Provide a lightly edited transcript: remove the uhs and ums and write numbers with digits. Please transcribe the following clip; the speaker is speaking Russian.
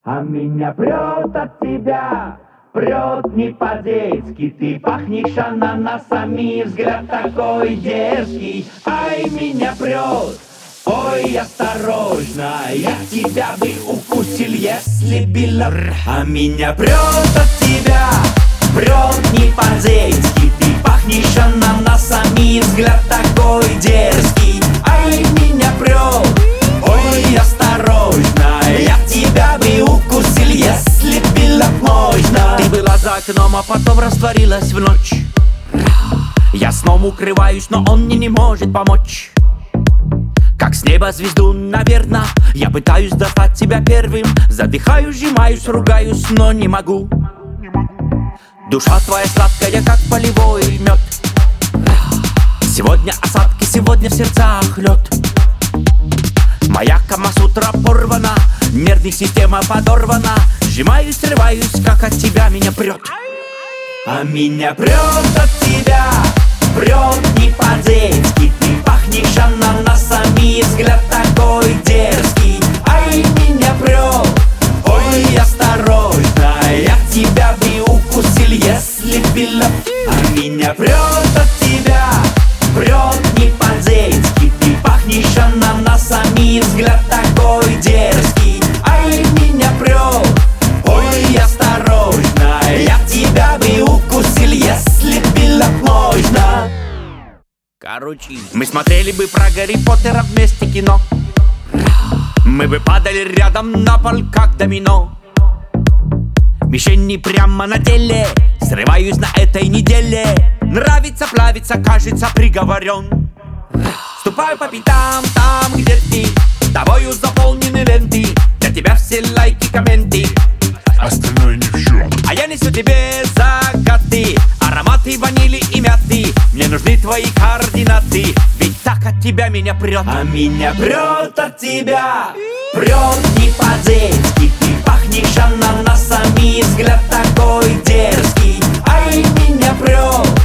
А меня прет от тебя, прет не по-детски. Ты пахнешь ананасами, взгляд такой дерзкий. Ай, меня прет, ой, осторожно, я тебя бы укусил, если била. А меня прет от тебя, прет не по-детски. Ты пахнешь ананасами, взгляд такой дерзкий. Ай, меня прет, ой, осторожно, я тебя бы укусил, если было можно. Ты была за окном, а потом растворилась в ночь. Я сном укрываюсь, но он мне не может помочь. Как с неба звезду, наверно, я пытаюсь достать тебя первым. Задыхаюсь, сжимаюсь, ругаюсь, но не могу. Душа твоя сладкая, как полевой мед. Сегодня осадки, сегодня в сердцах лед. Моя камасутра порвана, нервная система подорвана. Сжимаюсь, срываюсь, как от тебя меня прет. А меня прет от тебя, прет не по-детски. Ты пахнешь ананасами, взгляд такой дерзкий. Ай, меня прет, ой, осторожно, я тебя бы укусил, если было. А меня прет от тебя, прет не по-детски. Ты пахнешь ананасами, взгляд такой дерзкий. Ай, меня прет, ой, осторожно, я тебя бы укусил, если было можно. Короче, мы смотрели бы про Гарри Поттера вместе кино. Мы бы падали рядом на пол, как домино. Мишени прямо на теле, срываюсь на этой неделе. Нравится, плавится, кажется, приговорен. Ступаю по пятам там, где ты, тобою заполнены ленты. Для тебя все лайки, комменты, остальное ни в счет. а я несу тебе загады, ароматы ванили и мяты. Мне нужны твои координаты, ведь так от тебя меня прет. А меня прет от тебя, прет не по-детски. Ты пахнешь ананасами, взгляд такой дерзкий. Ай, меня прет,